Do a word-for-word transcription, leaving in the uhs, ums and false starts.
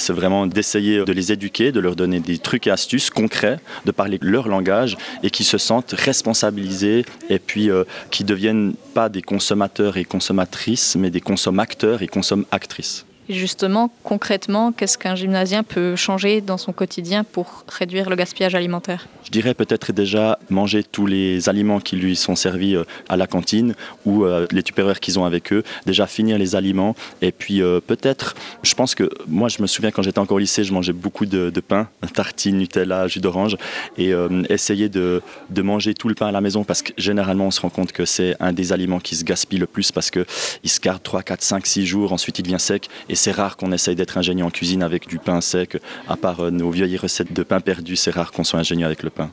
c'est vraiment d'essayer de les éduquer, de leur donner des trucs et astuces concrets, de parler leur langage et qu'ils se sentent responsabilisés et puis euh, qu'ils ne deviennent pas des consommateurs et consommatrices, mais des consommateurs et consommatrices. Et justement, concrètement, qu'est-ce qu'un gymnasien peut changer dans son quotidien pour réduire le gaspillage alimentaire ? Je dirais peut-être déjà manger tous les aliments qui lui sont servis à la cantine ou euh, les tupperwares qu'ils ont avec eux, déjà finir les aliments et puis euh, peut-être, je pense que moi je me souviens quand j'étais encore au lycée, je mangeais beaucoup de, de pain, tartines, Nutella, jus d'orange et euh, essayer de, de manger tout le pain à la maison parce que généralement on se rend compte que c'est un des aliments qui se gaspille le plus parce qu'il se garde trois, quatre, cinq, six jours, ensuite il devient sec et c'est rare qu'on essaye d'être ingénieux en cuisine avec du pain sec, à part euh, nos vieilles recettes de pain perdu, c'est rare qu'on soit ingénieux avec le pain.